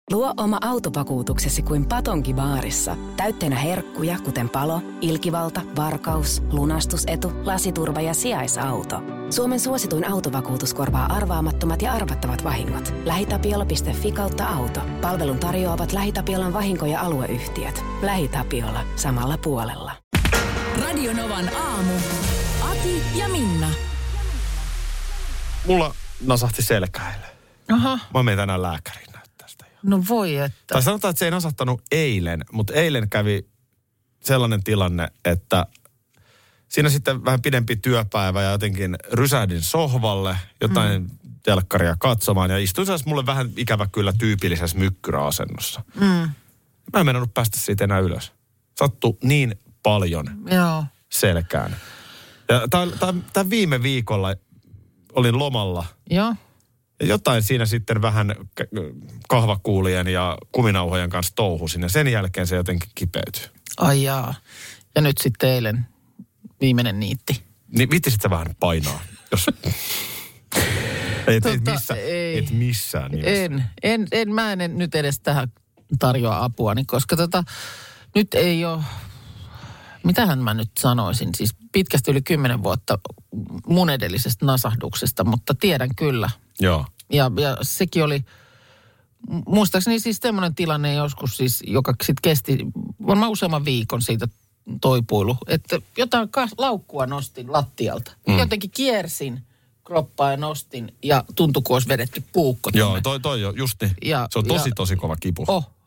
Luo oma autovakuutuksesi kuin Patonki baarissa. Täytteenä herkkuja, kuten palo, ilkivalta, varkaus, lunastusetu, lasiturva ja sijaisauto. Suomen suosituin autovakuutus korvaa arvaamattomat ja arvattavat vahingot. LähiTapiola.fi/auto. Palvelun tarjoavat LähiTapiolan vahinko- ja alueyhtiöt. LähiTapiola. Samalla puolella. Radio Novan aamu. Ati ja Minna. Mulla nasahti selkäille. Aha. Mä menen tänään lääkäriin näyttää sitä. No voi että. Tai sanotaan, että se ei nasahtanut eilen, mutta eilen kävi sellainen tilanne, että siinä sitten vähän pidempi työpäivä ja jotenkin rysähdin sohvalle, jotain telkkaria katsomaan ja istuin sellaisessa mulle vähän ikävä kyllä tyypillisessä mykkyräasennossa. Mä en meinannut päästä siitä enää ylös. Sattui niin paljon selkään. Ja tämän viime viikolla olin lomalla. Joo. Ja jotain siinä sitten vähän kahvakuulien ja kuminauhojen kanssa touhusin ja sen jälkeen se jotenkin kipeytyi. Ai jaa. Ja nyt sitten eilen viimeinen niitti. Niin viittisit sä vähän painaa, jos... Et missään nimessä. Mä en nyt edes tähän tarjoa apuani, koska nyt ei ole... Mitähän mä nyt sanoisin? Siis pitkästi yli 10 vuotta mun edellisestä nasahduksesta, mutta tiedän kyllä. Joo. Ja sekin oli, muistaakseni siis semmoinen tilanne joskus siis, joka sitten kesti varmaan useamman viikon siitä toipuilu. Että jotain laukkua nostin lattialta. Jotenkin kiersin kroppaa ja nostin ja tuntui, kun olisi vedetty puukko. Joo, toi jo, just niin. Se on tosi kova kipu.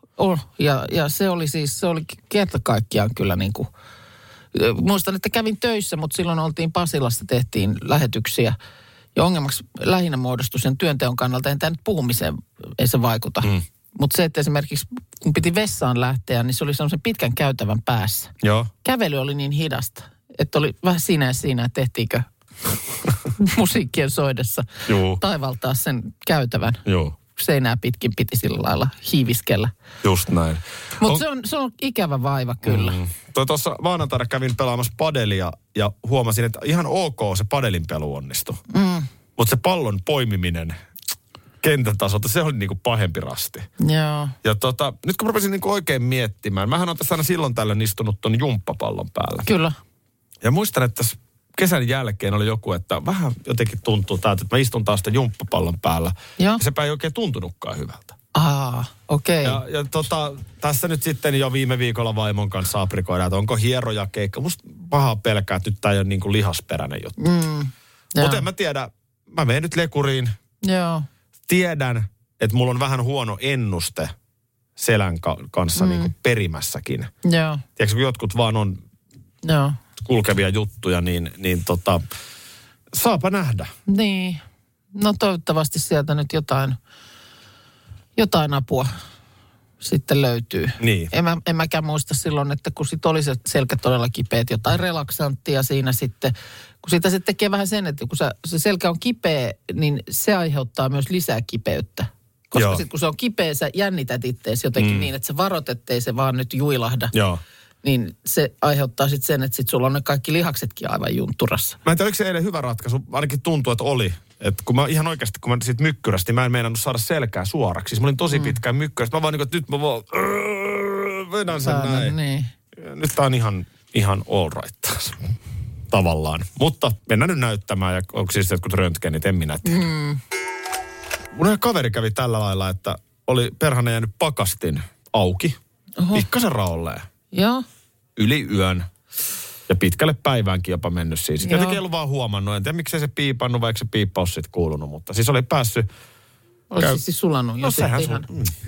Ja se oli kerta kaikkiaan kyllä niin kuin, muistan, että kävin töissä, mutta silloin oltiin Pasilassa, tehtiin lähetyksiä. Ja ongelmaksi lähinnä muodostui sen työnteon kannalta, en tämä nyt puhumiseen, ei se vaikuta. Mutta se, että esimerkiksi kun piti vessaan lähteä, niin se oli sellaisen pitkän käytävän päässä. Joo. Kävely oli niin hidasta, että oli vähän siinä ja siinä, että tehtiinkö musiikkien soidessa taivaltaa sen käytävän. Joo. Seinää pitkin piti sillä lailla hiiviskellä. Just näin. Mutta se on ikävä vaiva kyllä. Tuossa maanantaina kävin pelaamassa padelia ja huomasin, että ihan ok se padelin pelu onnistui. Mutta se pallon poimiminen kentän tasolta, se oli niinku pahempi rasti. Joo. Ja nyt kun mä rupesin niinku oikein miettimään, mähän on tässä aina silloin tällöin istunut ton jumppapallon päällä. Kyllä. Ja muistan, että kesän jälkeen oli joku, että vähän jotenkin tuntuu täältä, että mä istun taas sitä jumppapallon päällä. Ja sepä ei oikein tuntunutkaan hyvältä. Okei. Ja tässä nyt sitten jo viime viikolla vaimon kanssa aprikoidaan, että onko hierojakeikka. Musta pahaa pelkää, että nyt tää ei ole niin kuin lihasperäinen juttu. Mutta en mä tiedä, mä menen nyt lekuriin. Joo. Tiedän, että mulla on vähän huono ennuste selän kanssa niin kuin perimässäkin. Joo. Tiedätkö, kun jotkut vaan on kulkevia juttuja, niin saapa nähdä. Niin. No toivottavasti sieltä nyt jotain apua sitten löytyy. Niin. En mäkään muista silloin, että kun sit oli se selkä todella kipeät, jotain relaksanttia siinä sitten. Kun sitä sitten tekee vähän sen, että kun se selkä on kipeä, niin se aiheuttaa myös lisää kipeyttä. Koska sitten kun se on kipeä, sä jännität ittees jotenkin niin, että sä varot, ettei se vaan nyt juilahda. Joo. Niin se aiheuttaa sitten sen, että sit sulla on ne kaikki lihaksetkin aivan juntturassa. Mä en tiedä, oliko se eilen hyvä ratkaisu. Ainakin tuntuu, että oli. Että kun mä ihan oikeasti, kun mä siitä mykkyrästi, mä en meinannut saada selkää suoraksi. Siis mä olin tosi pitkään mykkyrästi. Mä vaan niin kuin, että nyt mä vaan vedän sen näin. Niin. Nyt tää on ihan all right taas. Tavallaan. Mutta mennään nyt näyttämään. Ja onko siis jotkut röntgenit, en minä tiedä. Mun kaveri kävi tällä lailla, että oli perhana jäänyt pakastin auki. Pikkasen raolleen. Joo. Yli yön. Ja pitkälle päiväänkin jopa mennyt siinä. Sitten jotenkin ei ollut vaan huomannut. En tiedä, miksei se piipannut, vaikka se piippaus sitten kuulunut. Mutta siis oli päässyt... Olisi siis sulanut. No sehän ihan...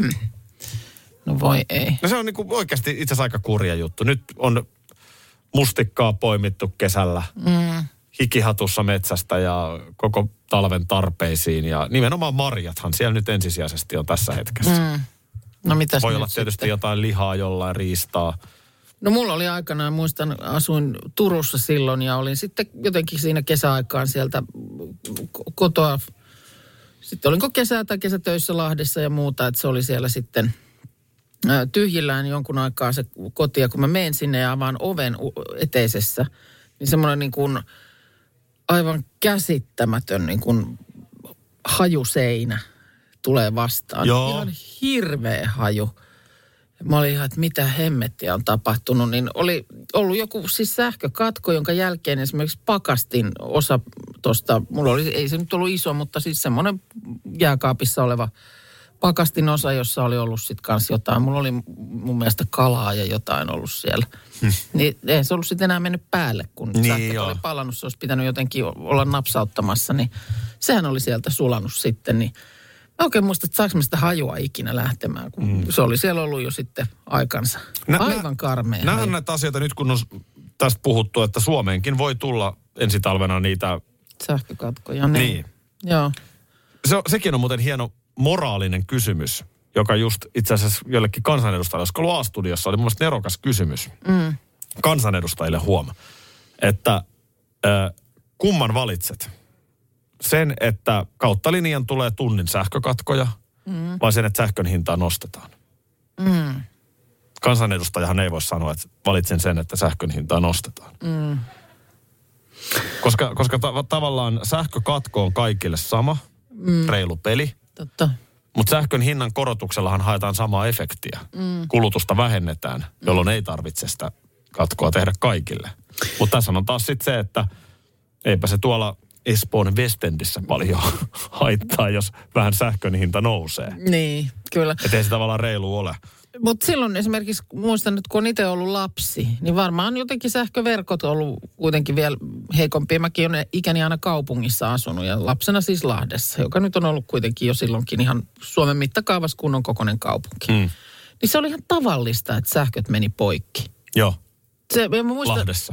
No voi ei. No se on niinku oikeasti itse asiassa aika kurja juttu. Nyt on mustikkaa poimittu kesällä. Hikihatussa metsästä ja koko talven tarpeisiin. Ja nimenomaan marjathan siellä nyt ensisijaisesti on tässä hetkessä. No mitäs voi nyt olla tietysti sitten? jotain lihaa jollain, riistaa. No mulla oli aikanaan, muistan, asuin Turussa silloin ja olin sitten jotenkin siinä kesäaikaan sieltä kotoa. Sitten olinko kesää tai kesätöissä Lahdessa ja muuta, että se oli siellä sitten tyhjillään jonkun aikaa se koti. Ja kun mä menen sinne ja avaan oven eteisessä, niin semmoinen niin kuin aivan käsittämätön niin kuin hajuseinä tulee vastaan. Joo. Ihan hirveä haju. Mä olin ihan, että mitä hemmettiä on tapahtunut. Niin oli ollut joku siis sähkökatko, jonka jälkeen esimerkiksi pakastin osa tuosta, mulla oli, ei se nyt ollut iso, mutta siis semmoinen jääkaapissa oleva pakastin osa, jossa oli ollut sitten kanssa jotain. Mulla oli mun mielestä kalaa ja jotain ollut siellä. Niin ei se ollut sitten enää mennyt päälle, kun sähköt oli palannut. Se olisi pitänyt jotenkin olla napsauttamassa, niin sehän oli sieltä sulanut sitten. Niin mä oikein muista, että saanko mä sitä hajua ikinä lähtemään, kun se oli siellä ollut jo sitten aikansa. Aivan karmea. Nähdään näitä asioita nyt, kun on tästä puhuttu, että Suomeenkin voi tulla ensi talvena niitä sähkökatkoja. Niin. Joo. Sekin on muuten hieno moraalinen kysymys, joka just itse asiassa jollekin kansanedustajalle, koska ollut A-studiossa, oli mun mielestä nerokas kysymys. Kansanedustajille että kumman valitset? Sen, että kautta linjan tulee tunnin sähkökatkoja, vai sen, että sähkön hintaa nostetaan? Kansanedustajahan ei voi sanoa, että valitsen sen, että sähkön hintaa nostetaan. Koska tavallaan sähkökatko on kaikille sama, reilu peli. Totta. Mutta sähkön hinnan korotuksellahan haetaan samaa efektiä. Kulutusta vähennetään, jolloin ei tarvitse sitä katkoa tehdä kaikille. Mutta tässä on taas sitten se, että eipä se tuolla Espoon Westendissä paljon haittaa, jos vähän sähkön hinta nousee. Niin, kyllä. Että ei se tavallaan reilu ole. Mutta silloin esimerkiksi, muistan, että kun on itse ollut lapsi, niin varmaan jotenkin sähköverkot on ollut kuitenkin vielä heikompia. Mäkin olen ikäni aina kaupungissa asunut ja lapsena siis Lahdessa, joka nyt on ollut kuitenkin jo silloinkin ihan Suomen mittakaavassa kunnon kokoinen kaupunki. Niin se oli ihan tavallista, että sähköt meni poikki. Joo. Muistan, Lahdessa.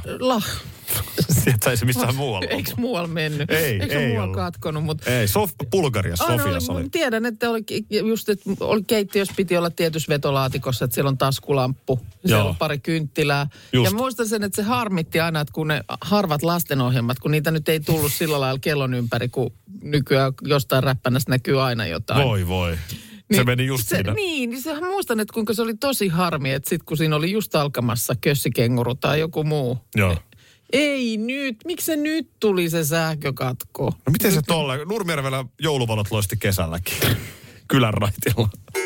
Sieltä ei se missään muualla. Eikö muualla mennyt? Ei muualla ollut. Katkonut? Mutta ei, Bulgariassa, Sofiassa oli. Tiedän, että oli keittiössä piti olla tietyssä vetolaatikossa, että siellä on taskulamppu. Siellä on pari kynttilää. Just. Ja muistan sen, että se harmitti aina, että kun ne harvat lastenohjelmat, kun niitä nyt ei tullut sillä lailla kellon ympäri, kun nykyään jostain räppänästä näkyy aina jotain. Voi. Se meni just siinä. Niin sehän muistan, että kuinka se oli tosi harmi, että sitten kun siinä oli just alkamassa kössikenguru tai joku muu. Joo. Ei nyt, miksi se nyt tuli se sähkökatko? No miten se tolle? Nurmijärvellä jouluvalot loisti kesälläkin. Kylän raitilla.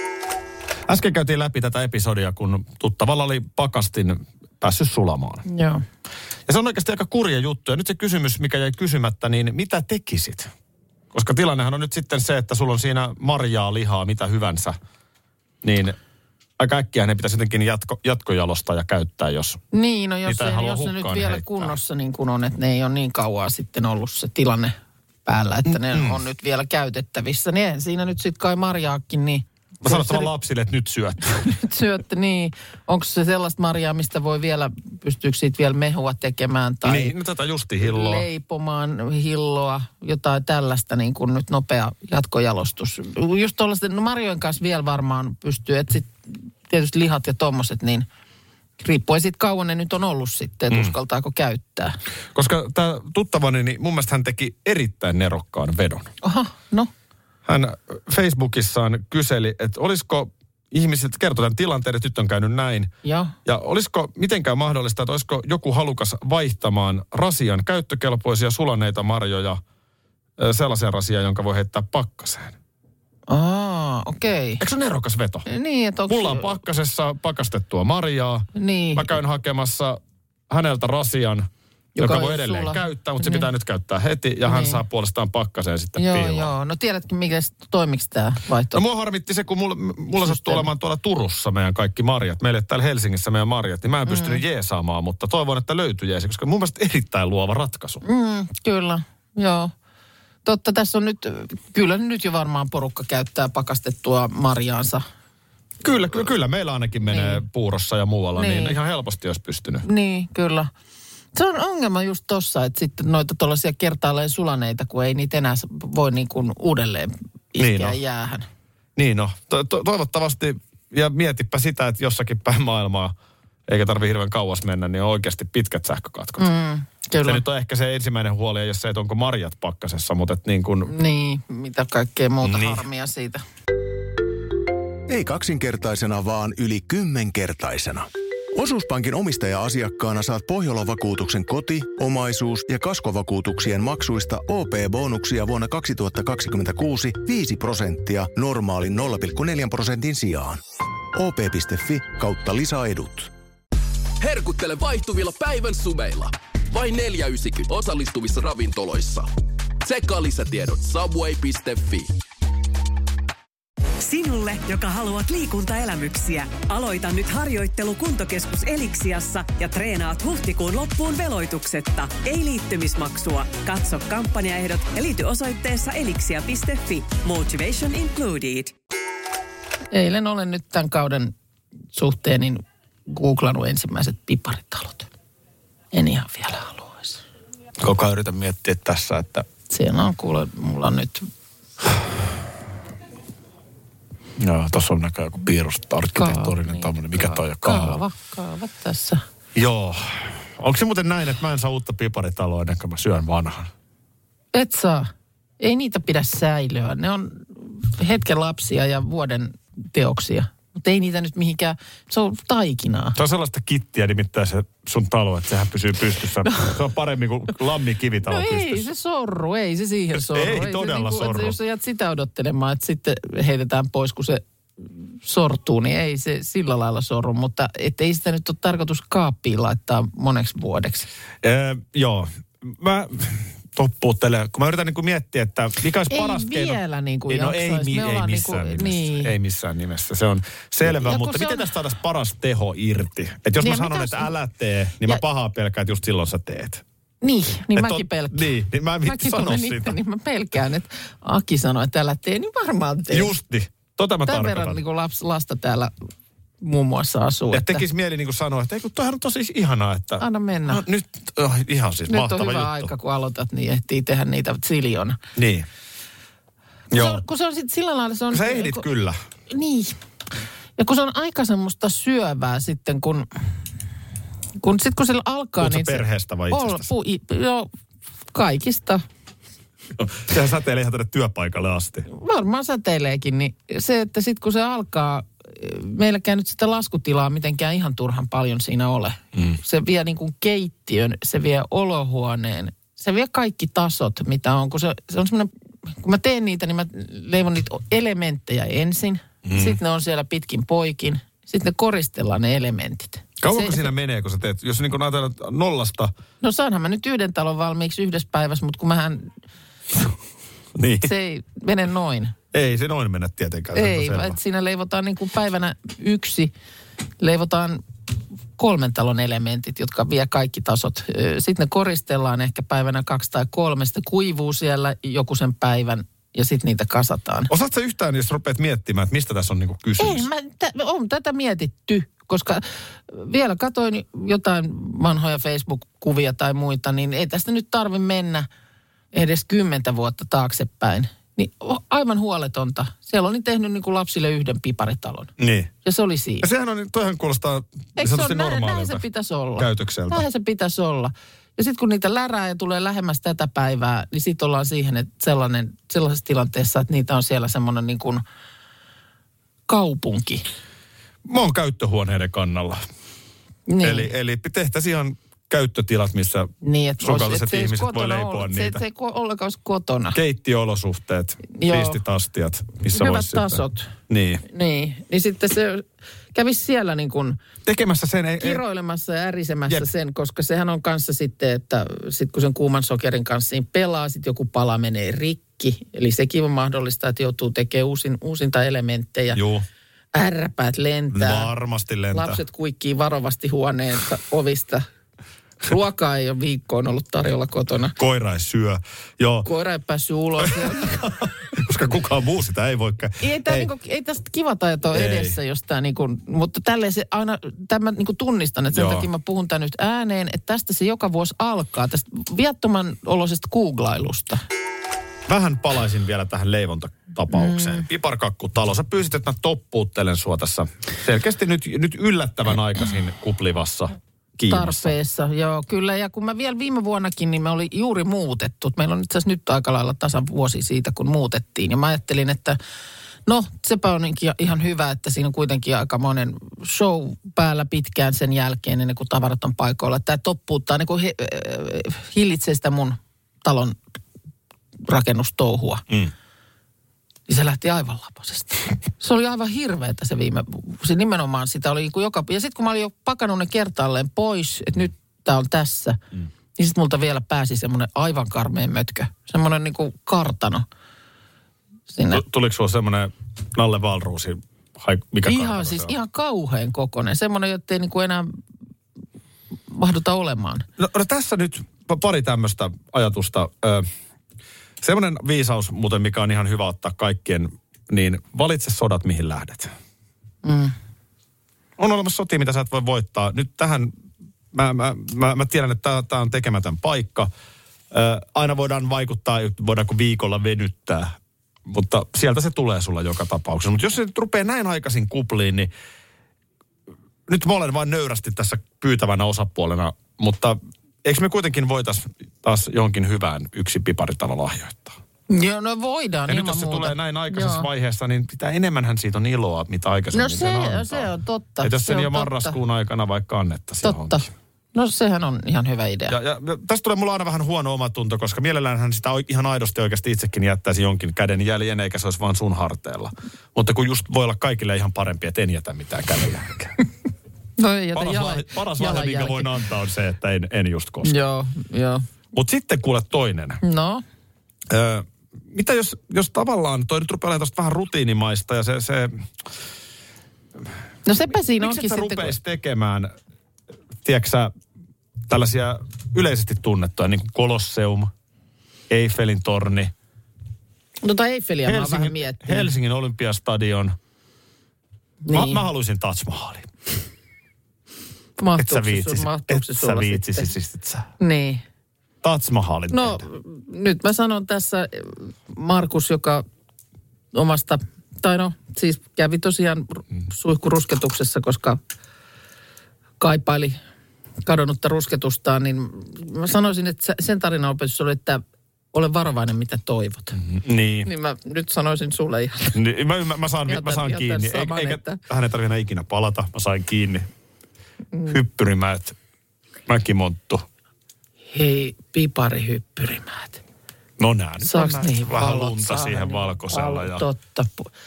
Äsken käytiin läpi tätä episodia, kun tuttavalla oli pakastin päässyt sulamaan. Joo. Ja se on oikeasti aika kurja juttu. Ja nyt se kysymys, mikä jäi kysymättä, niin mitä tekisit? Koska tilannehan on nyt sitten se, että sulla on siinä marjaa, lihaa, mitä hyvänsä. Niin aika äkkiä ne pitäisi jotenkin jatkojalostaa ja käyttää, jos niin, no jos ne nyt vielä heittää kunnossa niin kuin on, että ne ei ole niin kauan sitten ollut se tilanne päällä, että ne on nyt vielä käytettävissä. Niin siinä nyt sitten kai marjaakin, niin mä sanon lapsille, että nyt syötte. Nyt syötte, niin. Onko se sellaista marjaa, mistä voi vielä, pystyykö siitä vielä mehua tekemään? Tai niin, no tätä justi hilloa. Leipomaan hilloa, jotain tällaista niin kuin nyt nopea jatkojalostus. Just tuollaisten, no marjojen kanssa vielä varmaan pystyy, että sitten tietysti lihat ja tommoset, niin riippuen siitä kauan ne nyt on ollut sitten, että uskaltaako käyttää. Koska tämä tuttavani, niin mun mielestä hän teki erittäin nerokkaan vedon. Aha, no. Hän Facebookissaan kyseli, että olisiko ihmiset, kertoi tämän tilanteen, että nyt on käynyt näin. Ja olisiko mitenkään mahdollista, että olisiko joku halukas vaihtamaan rasian käyttökelpoisia sulaneita marjoja sellaisen rasian, jonka voi heittää pakkaseen. Okei. Eikö se ole nerokas veto? Niin, että mulla on pakkasessa pakastettua marjaa. Niin. Mä käyn hakemassa häneltä rasian, joka voi edelleen käyttää, mutta se pitää nyt käyttää heti. Ja hän saa puolestaan pakkaseen sitten piiloon. Joo. No tiedätkö, toimiko tämä vaihtoehto? No mua harmitti se, kun mulla sattuu olemaan tuolla Turussa meidän kaikki marjat. Meille täällä Helsingissä meidän marjat. Niin mä en pystynyt jeesaamaan, mutta toivon, että löytyy jeesi, koska mun mielestä erittäin luova ratkaisu. Kyllä, joo. Totta, tässä on kyllä nyt jo varmaan porukka käyttää pakastettua marjaansa. Kyllä meillä ainakin menee puurossa ja muualla, niin ihan helposti olisi pystynyt. Niin, kyllä. Se on ongelma just tossa, että sitten noita tuollaisia kertaalleen sulaneita, kun ei niitä enää voi niin kuin uudelleen iskeä jäähän. Niin no, toivottavasti, ja mietipä sitä, että jossakin päin maailmaa, eikä tarvitse hirveän kauas mennä, niin on oikeasti pitkät sähkökatkot. Kyllä. Se nyt on ehkä se ensimmäinen huoli, jos se, että onko marjat pakkasessa, mutta että niin kuin... Niin, mitä kaikkea muuta harmia siitä. Ei kaksinkertaisena, vaan yli 10-kertaisena. Osuuspankin omistaja-asiakkaana saat Pohjola-vakuutuksen koti-, omaisuus- ja kaskovakuutuksien maksuista OP-bonuksia vuonna 2026 5% normaalin 0,4% sijaan. op.fi/lisäedut. Herkuttele vaihtuvilla päivän sumeilla. Vain 4,90 osallistuvissa ravintoloissa. Tsekkaa lisätiedot subway.fi. Sinulle, joka haluat liikuntaelämyksiä, aloita nyt harjoittelu Kuntokeskus Elixiassa ja treenaat huhtikuun loppuun veloituksetta. Ei liittymismaksua. Katso kampanjaehdot ja liity osoitteessa elixia.fi. Motivation included. Eilen olen nyt tämän kauden suhteen niin googlannut ensimmäiset piparitalot. En ihan vielä haluaisi. Koko ajan yritän miettiä tässä, että... Siellä on kuule, mulla on nyt... Joo, tuossa on näköjään joku piirusta, arkkitehtuurinen tämmöinen. Mikä toi on kaava? Kaava tässä. Joo. Onko se muuten näin, että mä en saa uutta piparitaloa ennen kuin mä syön vanhan? Et saa. Ei niitä pidä säilöä. Ne on hetken lapsia ja vuoden teoksia. Mutta ei niitä nyt mihinkään, se on taikinaa. Se on sellaista kittiä nimittäin se sun talo, että sehän pysyy pystyssä. Se on paremmin kuin lammikivitalo pystyssä. Ei se sorru, ei se siihen sorru. Ei todella se sorru. Jos sä jäät sitä odottelemaan, että sitten heitetään pois, kun se sortuu, niin ei se sillä lailla sorru. Mutta ei sitä nyt ole tarkoitus kaappiin laittaa moneksi vuodeksi. Joo, mä... toppuuttele. Kun mä yritän niin miettiä, että mikä olisi paras keino. Ei vielä niin kuin jaksaisi. Ei missään nimessä. Se on selvä, mutta miten tästä saataisiin paras teho irti? Että jos mä sanon, että älä tee, niin mä pahaa pelkään, että just silloin sä teet. Niin mäkin pelkään. Niin mä en viitti sanoa siitä. Niin mä pelkään, että Aki sanoi, että älä tee, niin varmaan tee. Justi. Tota mä tämän tarkoitan. verran niin lasta täällä muun muassa asuu. Ja tekisi mieli niin kuin sanoa, että toihan on tosi ihanaa, että... Anna mennä. No, nyt ihan siis nyt mahtava juttu. Nyt on hyvä aika, kun aloitat, niin ehtii tehdä niitä ziljona. Niin. Joo. Kun se on sitten sillä lailla... Se on, sä ehdit kyllä. Niin. Ja kun se on aika semmoista syövää sitten, kun sillä alkaa... Puhutko niin perheestä vai itsestäsi? Joo, kaikista. Sehän säteilee ihan tänne työpaikalle asti. Varmaan säteileekin, niin se, että sitten kun se alkaa, meilläkään nyt sitä laskutilaa mitenkään ihan turhan paljon siinä ole. Se vie niin kuin keittiön, se vie olohuoneen, se vie kaikki tasot, mitä on. Kun se on semmoinen, kun mä teen niitä, niin mä leivon niitä elementtejä ensin. Sitten ne on siellä pitkin poikin. Sitten ne koristellaan ne elementit. Kauanko siinä menee, kun sä teet, jos niin kun ajatellaan nollasta? No saanhan mä nyt yhden talon valmiiksi yhdessä päivässä, mutta kun mähän... niin. Se ei mene noin. Ei se noin mennä tietenkään. Ei, että siinä leivotaan niin kuin päivänä 1, leivotaan 3 talon elementit, jotka vie kaikki tasot. Sitten ne koristellaan ehkä päivänä 2 tai 3, sitten kuivuu siellä joku sen päivän ja sitten niitä kasataan. Osaatko yhtään, jos rupeat miettimään, että mistä tässä on niin kuin kysymys? Ei, on tätä mietitty, koska vielä katsoin jotain vanhoja Facebook-kuvia tai muita, niin ei tästä nyt tarvitse mennä edes 10 vuotta taaksepäin. Niin aivan huoletonta. Siellä oli tehnyt niin kuin lapsille 1 piparitalon. Niin. Ja se oli siinä. Ja sehän on, toihan kuulostaa normaalilta näin se pitäisi olla. Käytökseltä. Näin se pitäisi olla. Ja sitten kun niitä lärää ja tulee lähemmäs tätä päivää, niin sitten ollaan siihen, että sellaisessa tilanteessa, että niitä on siellä semmoinen niin kuin kaupunki. Mä oon käyttöhuoneiden kannalla. Niin. Eli tehtäisiin ihan käyttötilat, missä niin, sun kaltaiset ihmiset voi leipoa niitä. Se ei ollenkaan olisi kotona. Keittiö-olosuhteet, riistit astiat, missä hyvät voisi tasot. Sitten. Niin sitten se kävisi siellä niin kuin tekemässä sen kiroilemassa ja ärisemässä sen, koska sehän on kanssa sitten, että sit kun sen kuuman sokerin kanssa siinä pelaa, sitten joku pala menee rikki. Eli sekin on mahdollista, että joutuu tekemään uusinta elementtejä. Joo. Ärräpäät lentää. Varmasti lentää. Lapset kuikkii varovasti huoneensa ovista. Ruokaa ei ole viikkoon ollut tarjolla kotona. Koira ei syö. Joo. Koira ei päässyt ulos. Koska kukaan muu sitä ei voi. Ei tästä kivat ajat ole edessä, jos tämä mutta tälleen se aina, tämä tunnistan, että sen takia mä puhun tämän nyt ääneen, että tästä se joka vuosi alkaa, tästä viattoman oloisesta googlailusta. Vähän palaisin vielä tähän leivontatapaukseen. Piparkakkutalo. Sä pyysit, että mä toppuuttelen sua tässä selkeästi nyt yllättävän aikaisin kuplivassa kiimassa. Tarpeessa, joo, kyllä. Ja kun mä vielä viime vuonnakin, niin me oli juuri muutettu. Meillä on itse asiassa nyt aika lailla tasan vuosi siitä, kun muutettiin. Ja mä ajattelin, että No, sepä on ihan hyvä, että siinä on kuitenkin aika monen show päällä pitkään sen jälkeen, ennen kuin tavarat on paikoilla. Tämä toppuuttaa, niin kuin hillitsee sitä mun talon rakennustouhua. Niin se lähti aivan lapasesta. Se oli aivan hirveetä se nimenomaan sitä oli ja sitten kun mä olin jo pakannut ne kertaalleen pois, että nyt tää on tässä, niin sitten multa vielä pääsi semmoinen aivan karmeen mötkö. Semmoinen niin kuin kartano. Tuliko sulla semmoinen Nalle Wahlroosi? Mikä ihan siis ihan kauhean kokoinen. Semmoinen, jotta ei niinku enää mahduta olemaan. No tässä nyt pari tämmöistä ajatusta. Semmoinen viisaus muuten, mikä on ihan hyvä ottaa kaikkien, niin valitse sodat, mihin lähdet. On olemassa sotia, mitä sä et voi voittaa. Nyt tähän, mä tiedän, että tämä on tekemätön paikka. Aina voidaan vaikuttaa, voidaanko viikolla venyttää. Mutta sieltä se tulee sulla joka tapauksessa. Mutta jos se nyt rupeaa näin aikaisin kupliin, niin nyt mä olen vain nöyrästi tässä pyytävänä osapuolena. Mutta eikö me kuitenkin voitaisiin taas johonkin hyvään yksi piparitalo lahjoittaa? Joo, no voidaan ja ilman nyt jos se muuta. tulee näin aikaisessa vaiheessa, niin pitää enemmänhän siitä on iloa, mitä aikaisemmin se on totta. Että jos sen jo marraskuun aikana vaikka annettaisiin totta. Johonkin. No sehän on ihan hyvä idea. Ja tästä tulee mulla aina vähän huono omatunto, koska mielellään hän sitä ihan aidosti oikeasti itsekin jättäisi jonkin käden jäljen, eikä se olisi vaan sun harteilla. Mutta kun just voi olla kaikille ihan parempi, että en jätä mitään käden jälkeen. No ei jätä paras lahja, minkä voin antaa, on se, että en just koske. Joo. Mutta sitten kuule toinen. No? Mitä jos tavallaan, toi nyt rupeaa olemaan tosta vähän rutiinimaista ja se... No sepä siinä onkin sitten. Miksi sä rupeisi tekemään, tiedätkö sä, tällaisia yleisesti tunnettuja, niin kuin Colosseum, Eiffelin torni. No tai Eiffeliä mä oon vähän miettinyt. Helsingin Olympiastadion. Niin. Mä haluaisin Taj Mahalin. Et sä viitsisit. Niin. Taj Mahalin. No nyt mä sanon tässä Markus, joka omasta, siis kävi tosiaan suihkurusketuksessa, koska kaipaili kadonnutta rusketustaan, niin mä sanoisin, että sen tarinaopetus oli, että ole varovainen, mitä toivot. Niin mä nyt sanoisin sulle ihan. Niin, mä saan kiinni. Eikä tähän ei tarvitse ikinä palata. Mä sain kiinni. Hyppyrimäät, Mäkimonttu. Hei, piparihyppyrimäät. No nää nyt saaks on niihin vähän lunta siihen valkoisella. Ja totta.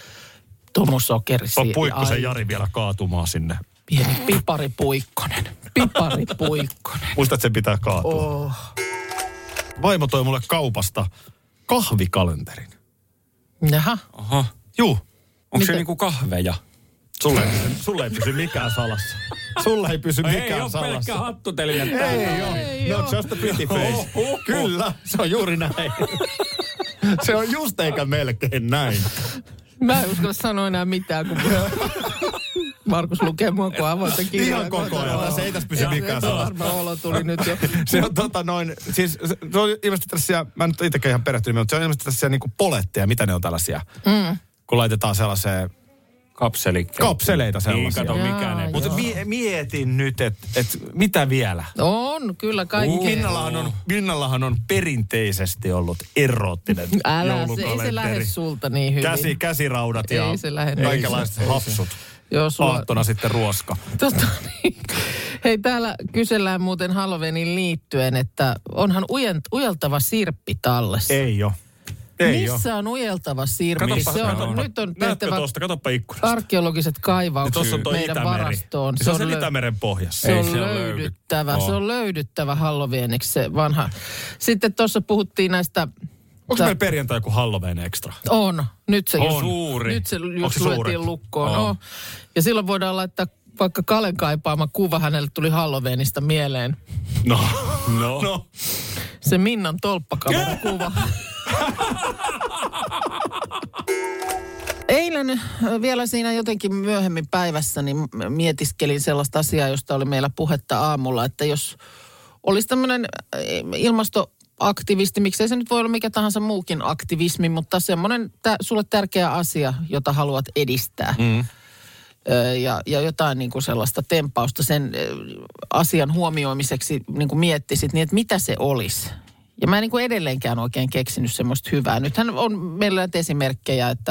Tomusokeri. Puikkosen Jari vielä kaatumaan sinne. Pieni piparipuikkonen. Muistat, sen pitää kaatua. Vaimo toi mulle kaupasta kahvikalenterin. Jaha. Aha. Juu. Onko se niinku kahveja? Sulle ei pysy mikään salassa. Sulle ei pysy mikään salassa. Ei ole pelkkä hattuteline. Ei ole. No, just a pretty face. Kyllä, se on juuri näin. Se on just eikä melkein näin. Mä en uskalla sanoa enää mitään, kun Markus lukee mua kuin avointa kirjaa. Ihan koko ajan. Se ei tässä pysy mikään salassa. Varmaan olo tuli nyt jo. Se on siis se on ilmeisesti tällaisia, mä en nyt itsekään ihan perehtynyt, mutta se on ilmeisesti tällaisia niinku poletteja, mitä ne on tällaisia. Kun laitetaan sellaiseen kapseleita sellaisia. Niin, kato mikään ei. Mutta mietin nyt, että mitä vielä? On, kyllä kaikki. Minnallahan on perinteisesti ollut eroottinen joulukalenteri. Ei se lähde sulta niin hyvin. Käsiraudat ja kaikenlaiset hapsut. Aattona sitten ruoska. Niin. Hei, täällä kysellään muuten Halloweenin liittyen, että onhan ujeltava sirppi tallessa. Ei ole. Missä on ujeltava sirppi? Nyt on tehtävä katoppa ikkunasta. arkeologiset kaivaukset meidän Itämeri. varastoon. Se on se Itämeren pohjassa. Se on löydyttävä. Se on löydyttävä Halloweeniksi se vanha. Sitten tuossa puhuttiin näistä... Onko meillä perjantai joku Halloween extra? On. Nyt se just luettiin lukkoon. No. Ja silloin voidaan laittaa vaikka Kalen kaipaama kuva. Hänelle tuli Halloweenista mieleen. No. Se Minnan tolppakameran kuva. Eilen vielä siinä jotenkin myöhemmin päivässä niin mietiskelin sellaista asiaa, josta oli meillä puhetta aamulla, että jos olisi tämmöinen ilmastoaktivisti, miksei se nyt voi olla mikä tahansa muukin aktivismi, mutta semmoinen sulle tärkeä asia, jota haluat edistää. Ja jotain niin kuin sellaista tempausta sen asian huomioimiseksi niin kuin miettisit, niin että mitä se olisi. Ja mä en niin kuin edelleenkään oikein keksinyt semmoista hyvää. Nythän on meillä esimerkkejä, että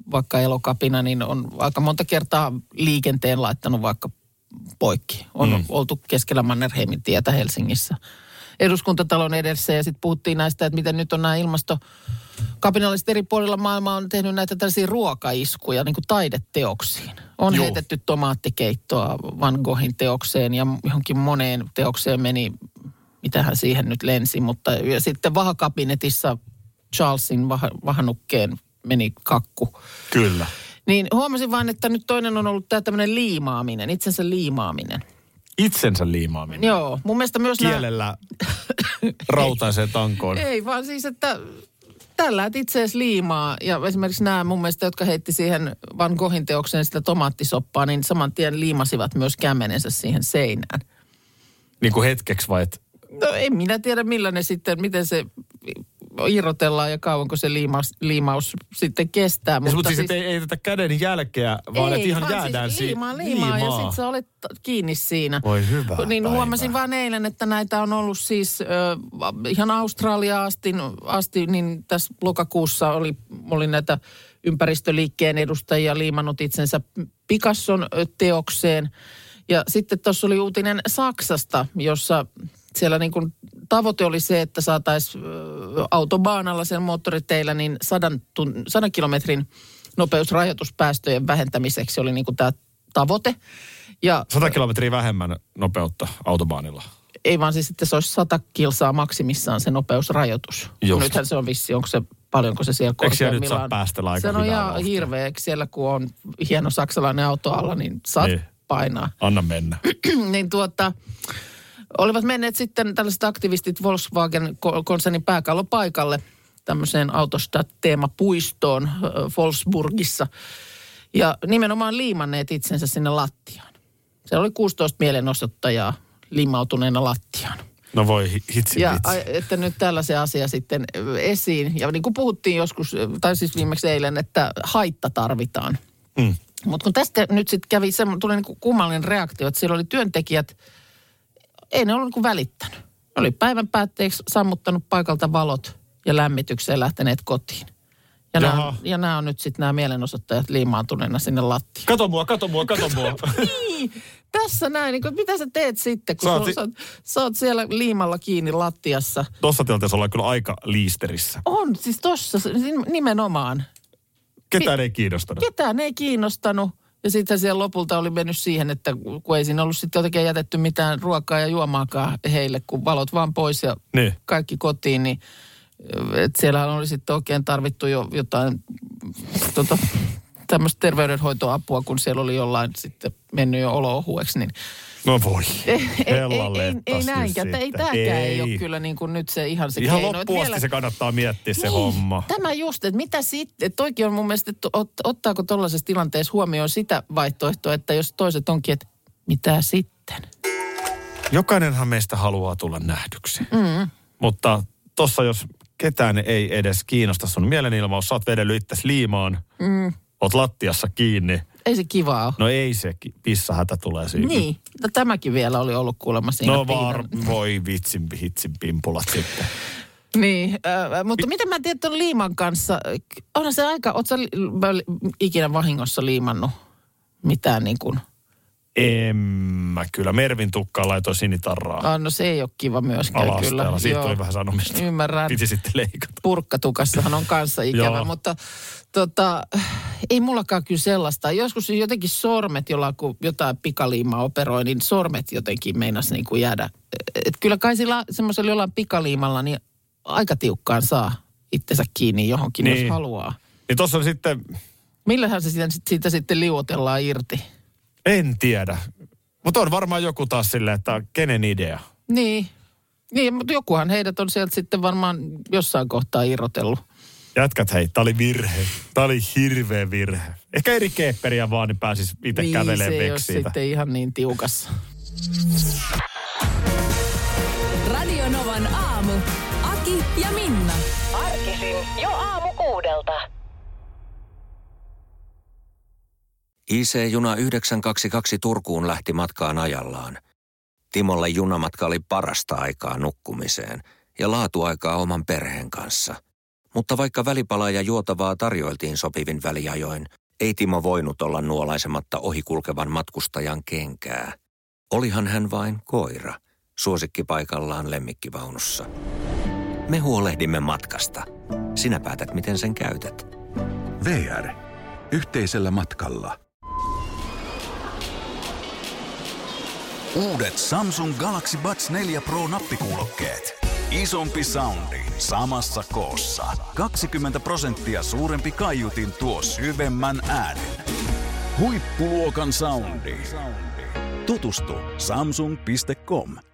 vaikka elokapina, niin on aika monta kertaa liikenteen laittanut vaikka poikki. On oltu keskellä Mannerheimin tietä Helsingissä Eduskuntatalon edessä ja sitten puhuttiin näistä, että miten nyt on nämä ilmastokapinalliset eri puolilla maailmaa on tehnyt näitä tällaisia ruokaiskuja niin kuin taideteoksiin. On heitetty tomaattikeittoa Van Goghin teokseen ja johonkin moneen teokseen meni, mitähän siihen nyt lensi, mutta ja sitten vahakabinetissa Charlesin vahanukkeen meni kakku. Kyllä. Niin huomasin vaan, että nyt toinen on ollut tämä tämmöinen liimaaminen, itsensä liimaaminen. Itsensä liimaaminen? Joo, mun mielestä myös kielellä rautaiseen tankoon. Ei, vaan siis, että tällä et itseäsi liimaa. Ja esimerkiksi nämä mun mielestä, jotka heitti siihen Van Goghin teokseen sitä tomaattisoppaa, niin saman tien liimasivat myös kämmenensä siihen seinään. Niin kuin hetkeksi vai et? No en minä tiedä millainen sitten, miten se irrotellaan ja kauanko se liimaus sitten kestää. Mutta siis ei tätä käden jälkeä, vaan että ihan jäädään siis liimaa ja sitten sä olet kiinni siinä. Voi hyvä niin päivä. Huomasin vaan eilen, että näitä on ollut siis ihan Australiaan asti, niin tässä lokakuussa oli näitä ympäristöliikkeen edustajia liimannut itsensä Picasson teokseen. Ja sitten tuossa oli uutinen Saksasta, jossa siellä niin kuin tavoite oli se, että saataisiin autobaanalla sen moottoriteillä niin 100 kilometrin nopeusrajoituspäästöjen vähentämiseksi oli niin kuin tämä tavoite. Ja 100 kilometriä vähemmän nopeutta autobaanilla. Ei vaan siis, että se olisi 100 kilsaa maksimissaan se nopeusrajoitus. Nythän se on vissi, onko se paljonko se siellä korkeimmillaan. Eikö siellä nyt saa päästellä aika hyvää? Se on ihan hirveä, siellä kun on hieno saksalainen auto alla, niin saat painaa. Anna mennä. Niin olivat menneet sitten tällaiset aktivistit Volkswagen-konsernin pääkallopaikalle tämmöiseen Autostadt-teemapuistoon Wolfsburgissa ja nimenomaan liimanneet itsensä sinne lattiaan. Siellä oli 16 mielenosoittajaa liimautuneena lattiaan. No voi hitsi. Ja että nyt tällaisen asia sitten esiin. Ja niin kuin puhuttiin joskus, tai siis viimeksi eilen, että haitta tarvitaan. Mutta kun tästä nyt sitten tuli niin kuin kummallinen reaktio, että siellä oli työntekijät, ei ne ollut niin kuin välittänyt. Ne oli päivän päätteeksi sammuttanut paikalta valot ja lämmitykseen lähteneet kotiin. Ja nämä on nyt sitten nämä mielenosoittajat liimaantuneena sinne lattiaan. Kato mua. Niin, tässä näin. Niin kuin, mitä sä teet sitten, kun sä oot siellä liimalla kiinni lattiassa? Tuossa tilanteessa ollaan kyllä aika liisterissä. On, siis tossa nimenomaan. Ketään ei kiinnostanut. Ketään ei kiinnostanut. Ja sitten siellä lopulta oli mennyt siihen, että kun ei siinä ollut sitten jotenkin jätetty mitään ruokaa ja juomaakaan heille, kun valot vaan pois ja kaikki kotiin, niin että siellä oli sitten oikein tarvittu jo jotain tämmöistä terveydenhoitoapua, kun siellä oli jollain sitten mennyt jo olo ohueksi, niin no voi. Ei näinkään. Ei tämäkään ei ole kyllä niin kuin nyt se ihan se ihan keino. Loppuun asti se kannattaa miettiä se homma. Tämä just, että mitä sitten. Toikin on mun mielestä, että ottaako tollaisessa tilanteessa huomioon sitä vaihtoehtoa, että jos toiset onkin, että mitä sitten? Jokainenhan meistä haluaa tulla nähdyksi. Mutta tossa jos ketään ei edes kiinnosta sun mielenilmaus, sä oot vedellyt itsesi liimaan, oot lattiassa kiinni. Ei se kivaa ole. No ei se, pissahätä tulee siinä. Niin, tämäkin vielä oli ollut kuulemma siinä. No voi hitsin pimpulat sitten. Niin, mutta miten mä tiedän tuon liiman kanssa, onhan se aika, oot sä ikinä vahingossa liimannut mitään niin kuin? En mä kyllä. Mervin tukkaan laitoin sinitarraa. No se ei ole kiva myöskään ala-asteella. Kyllä. Siitä tuli vähän sanomista. Ymmärrän. Piti sitten leikata. Purkkatukassahan on kanssa ikävä, mutta ei mullakaan kyllä sellaista. Joskus jotenkin sormet, jolla kun jotain pikaliimaa operoi, niin sormet jotenkin meinasi niin kuin jäädä. Et kyllä kai sillä semmoisella jollain pikaliimalla niin aika tiukkaan saa itsensä kiinni johonkin, niin, jos haluaa. Niin tossa on sitten... Millähän se siitä sitten liuotellaan irti? En tiedä. Mutta on varmaan joku taas silleen, että kenen idea. Niin, mutta jokuhan heidät on sieltä sitten varmaan jossain kohtaa irrotellut. Jätkät hei, tää oli virhe. Tää oli hirveä virhe. Ehkä eri keepperiä vaan, niin pääsis itse kävelemään veksiitä. Niin, se ei ole sitten ihan niin tiukassa. Radio Novan aamu. Aki ja Minna. Arkisin jo 6:00. IC-juna 922 Turkuun lähti matkaan ajallaan. Timolle junamatka oli parasta aikaa nukkumiseen ja laatuaikaa oman perheen kanssa. Mutta vaikka välipalaa ja juotavaa tarjoiltiin sopivin väliajoin, ei Timo voinut olla nuolaisematta ohikulkevan matkustajan kenkää. Olihan hän vain koira, suosikki paikallaan lemmikkivaunussa. Me huolehdimme matkasta. Sinä päätät, miten sen käytät. VR. Yhteisellä matkalla. Uudet Samsung Galaxy Buds 4 Pro nappikuulokkeet. Isompi soundi samassa koossa. 20% suurempi kaiutin tuo syvemmän äänen. Huippuluokan soundi. Tutustu samsung.com.